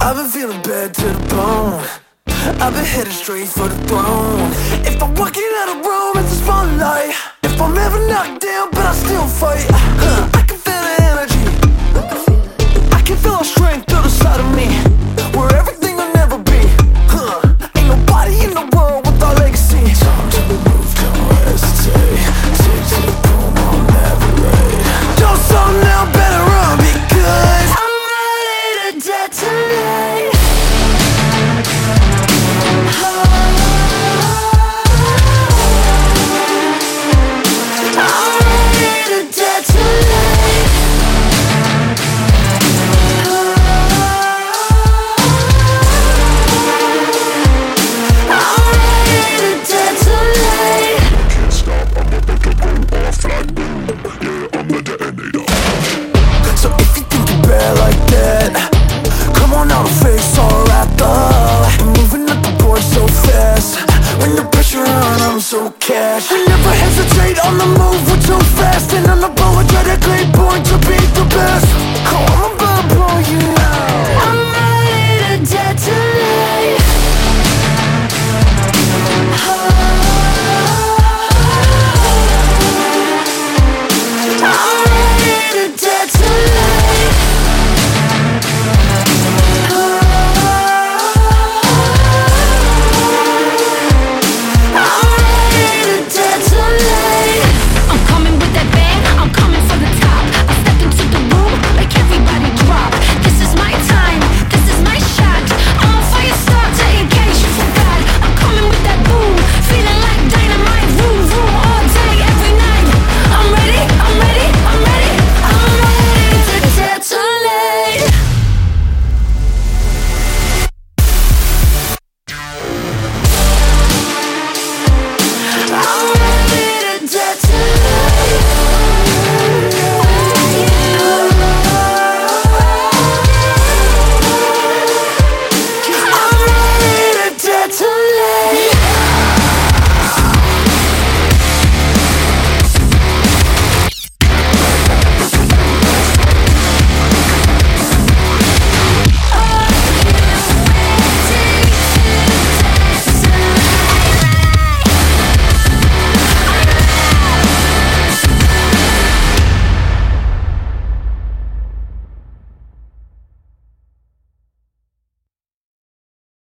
I've been feeling bad to the bone. I've been headed straight for the throne. If I'm walking out of room, it's a spotlight. If I'm ever knocked down, but I still fight. I can feel the energy, I can feel our strength.